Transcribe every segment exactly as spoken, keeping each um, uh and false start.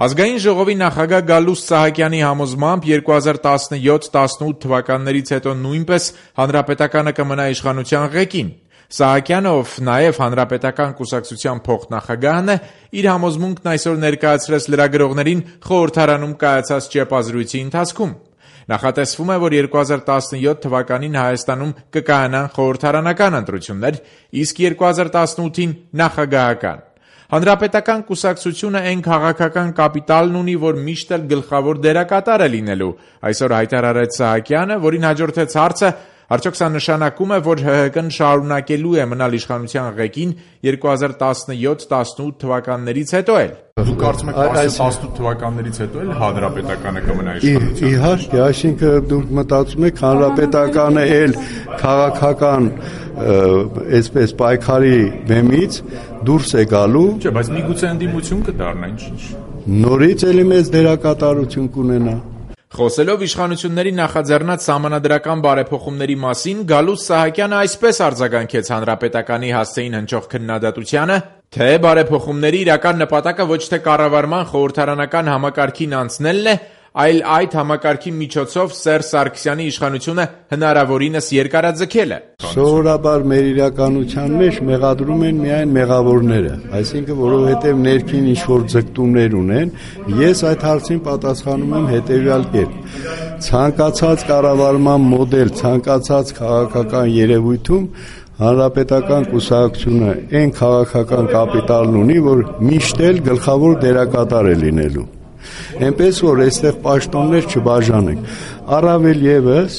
Ազգային ժողովի նախագահ Գալուստ Սահակյանի համոզմամբ երկու հազար տասնյոթ տասնութ թվականներից հետո նույնպես հանրապետականը կմնա իշխանության ղեկին։ Սահակյանը, ով նաև հանրապետական կուսակցության փոխնախագահն է, իր համոզմունքն այսօր ներկայացրեց լրագրողներին խորհրդարանում կայացած ճեպազրույցի ընթացքում։ Նախատեսվում է, որ երկու հազար տասնյոթ թվականին Հայաստանում կկայանան խորհրդարանական ընտրություններ, իսկ երկու հազար տասնութին նախագահական։ Հանրապետական կուսակցությունը այն քաղաքական կապիտալն ունի, որ միշտ էլ գլխավոր դերակատար է լինելու, այսօր հայտարարեց Սահակյանը, որին հաջորդեց հարցը, արդյոք սա նշանակում է, որ ՀՀԿ-ն շարունակելու է մնալ իշխանության ղեկին երկու հազար տասնյոթ տասնութ թվականներից հետո էլ։ Դուք կարծում եք, տասնութ թվականներից հետո էլ հանրապետականը կմնա իշխանության։ Իհարկե, այսինքն դուք մտածում եք հանրապետականը էլ քաղաքական այսպես պայքարի բեմից դուրս է գալու։ Չէ, բայց միգուցե ընդդիմություն կդառնա, ինչ-ինչ։ Նորից էլի մեծ դերակատարություն կունենա։ Խոսելով իշխանությունների նախաձեռնած սահմանադրական բարեփոխումների մասին, Գալուստ Սահակյանը այսպես արձագանքեց հանրապետականի հասցեին հնչող քննադատությանը, թե բարեփոխումների իրական նպատակը ոչ թե կառավարման խորհրդարանական համակարգին անցնելն է, այլ այդ համակարգի միջոցով Սերժ Սարգսյանի իշխանությունը հնարավորինս երկարաձգելը։ Սովորաբար մեր իրականության մեջ մեղադրում են միայն մեղավորները, այսինքն որովհետև ներքին ինչ-որ ձգտումներ ունեն, ես այդ հարցին պատասխանում եմ հետևյալ կերպ. ցանկացած կառավարման մոդել, ցանկացած քաղաքական երևույթում հանրապետական կուսակցությունը այն քաղաքական կապիտալն ունի, որ միշտ էլ գլխավոր դերակատար է լինելու։ Այնպես որ այստեղ պաշտոններ չբաժանենք, առավել ևս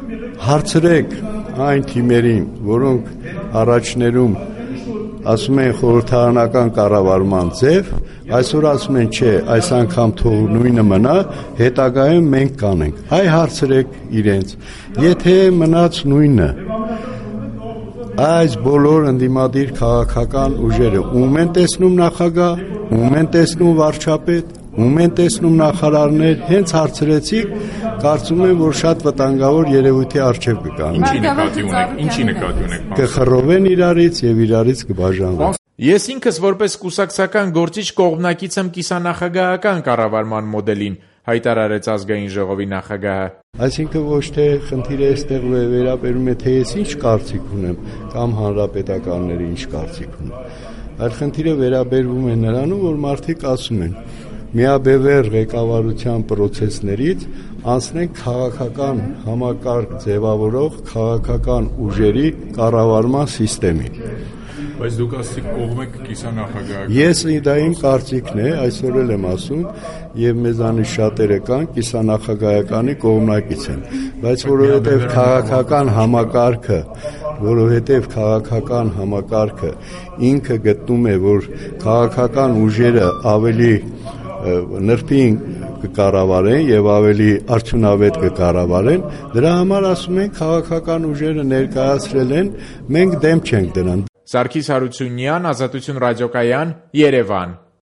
հարցրեք այն թիմերին, որոնք առաջներում ասում են խորհրդարանական կառավարման ձև, այսօր ասում են չէ, այս անգամ թող նույնը մնա, հետագայում մենք կանենք։ Այ հարցրեք իրենց, եթե մնաց նույնը, այս բոլոր ընդդիմադիր քաղաքական ուժերը ում են տեսնում նախագահ, ում են տեսնում վարչապետ, ում են տեսնում նախարարներ, հենց հարցրեցիք, կարծում եմ, որ շատ վտանգավոր երևույթի առջև կգան։ Ինչի նկատի ունեք, ինչի նկատի ունեք։ Կխռովեն իրարից եւ իրարից կբաժանվեն։ Ես ինքս որպես կուսակցական գործիչ կողմնակից եմ կիսանախագահական կառավարման մոդելին, հայտարարեց ազգային ժողովի նախագահը։ Այսինքն ոչ թե խնդիրը այստեղ վերաբերում է, թե ես ինչ կարծիք ունեմ, կամ հանրապետականները ինչ կարծիք ունեն։ Այլ խնդիրը վերաբերվում է նրանում, որ մարդիկ ասում են միաբևեռ ղեկավարության պրոցեսներից անցնենք քաղաքական համակարգ ձևավորող քաղաքական ուժերի կառավարման համակարգին։ Բայց դուք ասիք կողմ եք կիսանախագահական։ Ես դա իմ կարծիքն է, այսօր էլ եմ ասում, եւ մեզանից շատերը կան կիսանախագահականի կողմնակից են, բայց որովհետեւ քաղաքական համակարգը որովհետև քաղաքական համակարգը ինքը գտնում է, որ քաղաքական ուժերը ավելի նրբին կկառավարեն եւ ավելի արդյունավետ կկառավարեն, դրա համար ասում են քաղաքական ուժերը ներկայացրել են, մենք դեմ չենք դրան։ Սարգիս Հարությունյան, Ազատություն ռադիոկայան, Երևան։